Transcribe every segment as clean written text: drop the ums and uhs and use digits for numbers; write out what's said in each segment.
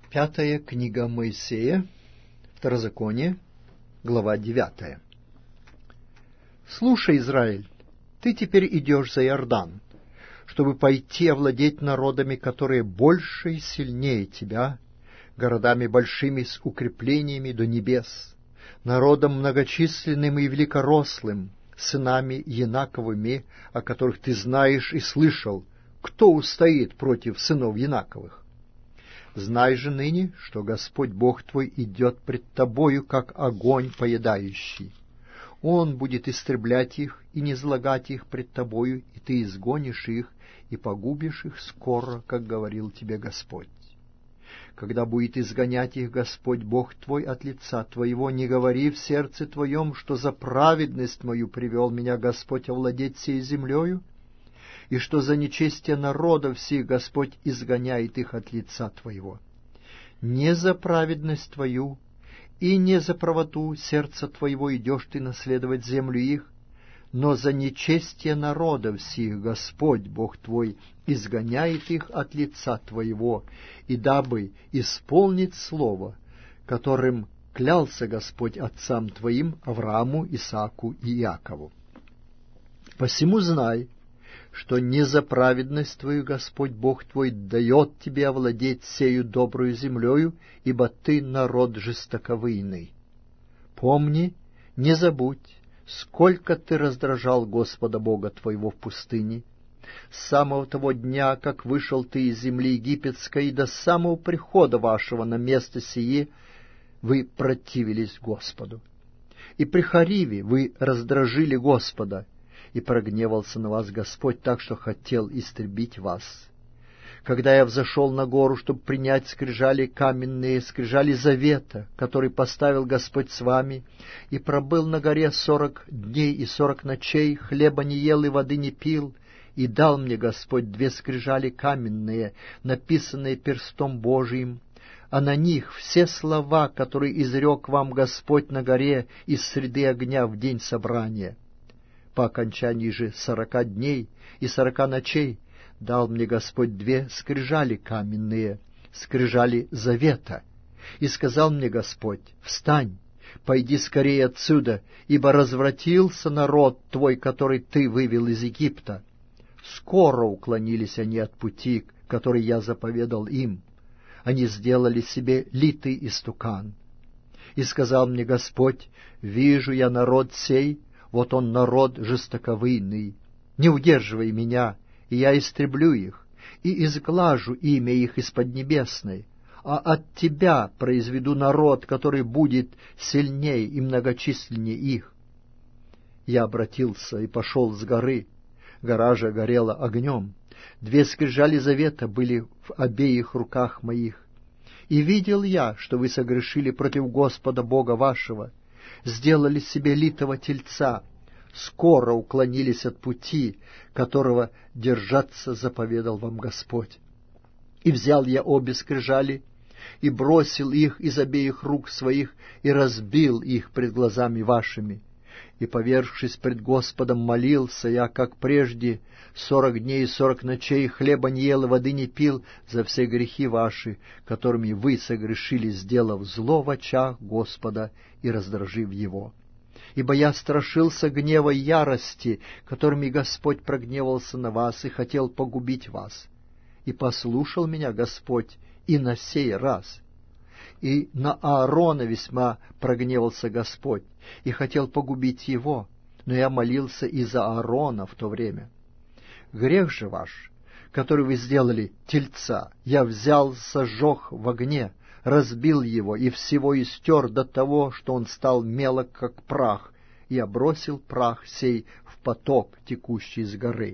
Пятая книга Моисея, Второзаконие, глава 9. «Слушай, Израиль, ты теперь идешь за Иордан, чтобы пойти овладеть народами, которые больше и сильнее тебя, городами большими с укреплениями до небес, народом многочисленным и великорослым, сынами Янаковыми, о которых ты знаешь и слышал, кто устоит против сынов Янаковых. Знай же ныне, что Господь Бог твой идет пред тобою, как огонь поедающий. Он будет истреблять их и низлагать их пред тобою, и ты изгонишь их и погубишь их скоро, как говорил тебе Господь. Когда будет изгонять их Господь Бог твой от лица твоего, не говори в сердце твоем, что за праведность мою привел меня Господь овладеть сей землею, и что за нечестие народов сих Господь изгоняет их от лица твоего. Не за праведность твою и не за правоту сердца твоего идешь ты наследовать землю их, но за нечестие народов сих Господь Бог твой изгоняет их от лица твоего, и дабы исполнить слово, которым клялся Господь отцам твоим Аврааму, Исааку и Иакову. Посему знай, что не за праведность твою Господь Бог твой дает тебе овладеть сею добрую землею, ибо ты народ жестоковыйный. Помни, не забудь, сколько ты раздражал Господа Бога твоего в пустыне, с самого того дня, как вышел ты из земли египетской, и до самого прихода вашего на место сие вы противились Господу. И при Хариве вы раздражили Господа, и прогневался на вас Господь так, что хотел истребить вас. Когда я взошел на гору, чтобы принять скрижали каменные, скрижали завета, который поставил Господь с вами, и пробыл на горе 40 дней и 40 ночей, хлеба не ел и воды не пил, и дал мне Господь 2 скрижали каменные, написанные перстом Божиим, а на них все слова, которые изрек вам Господь на горе из среды огня в день собрания. По окончании же 40 дней и 40 ночей дал мне Господь 2 скрижали каменные, скрижали завета. И сказал мне Господь: «Встань, пойди скорее отсюда, ибо развратился народ твой, который ты вывел из Египта». Скоро уклонились они от пути, который я заповедал им. Они сделали себе литый истукан. И сказал мне Господь: «Вижу я народ сей, вот он народ жестоковыйный. Не удерживай меня, и я истреблю их, и изглажу имя их из поднебесной, а от тебя произведу народ, который будет сильнее и многочисленнее их». Я обратился и пошел с горы. Гора же горела огнем. 2 скрижали завета были в обеих руках моих. И видел я, что вы согрешили против Господа Бога вашего, сделали себе литого тельца, скоро уклонились от пути, которого держаться заповедал вам Господь. И взял я обе скрижали, и бросил их из обеих рук своих, и разбил их пред глазами вашими. И, повергшись пред Господом, молился я, как прежде, 40 дней и 40 ночей, хлеба не ел и воды не пил за все грехи ваши, которыми вы согрешили, сделав зло в очах Господа и раздражив Его. Ибо я страшился гнева и ярости, которыми Господь прогневался на вас и хотел погубить вас. И послушал меня Господь и на сей раз. И на Аарона весьма прогневался Господь, и хотел погубить его, но я молился и за Аарона в то время. Грех же ваш, который вы сделали, тельца, я взял, сожег в огне, разбил его и всего истер до того, что он стал мелок, как прах, и обросил прах сей в поток, текущий с горы.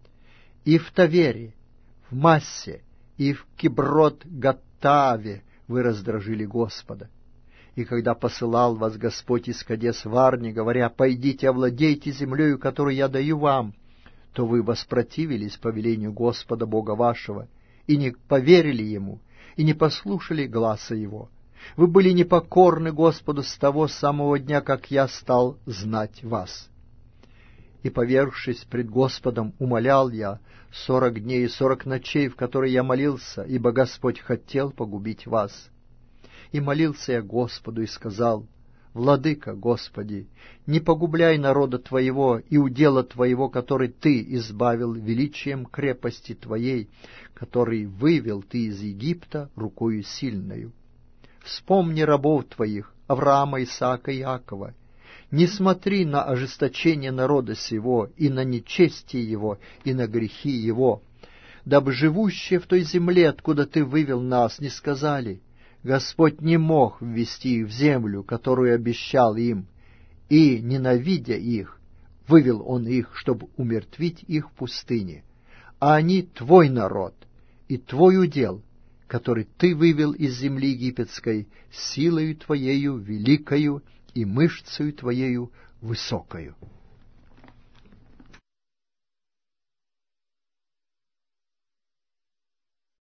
И в Тавере, в Массе, и в Киброт-Гаттаве вы раздражили Господа. И когда посылал вас Господь из Кадес-Варни, говоря: «Пойдите, овладейте землею, которую я даю вам», то вы воспротивились повелению Господа Бога вашего, и не поверили Ему, и не послушали гласа Его. Вы были непокорны Господу с того самого дня, как я стал знать вас. И, повергшись пред Господом, умолял я 40 дней и 40 ночей, в которые я молился, ибо Господь хотел погубить вас. И молился я Господу и сказал: Владыка, Господи, не погубляй народа Твоего и удела Твоего, который Ты избавил величием крепости Твоей, который вывел Ты из Египта рукою сильною. Вспомни рабов Твоих, Авраама, Исаака и Иакова. Не смотри на ожесточение народа сего, и на нечестие его, и на грехи его, дабы живущие в той земле, откуда Ты вывел нас, не сказали: Господь не мог ввести их в землю, которую обещал им, и, ненавидя их, вывел Он их, чтобы умертвить их в пустыне. А они Твой народ и Твой удел, который Ты вывел из земли египетской силою Твоею великою и мышцею Твоею высокою.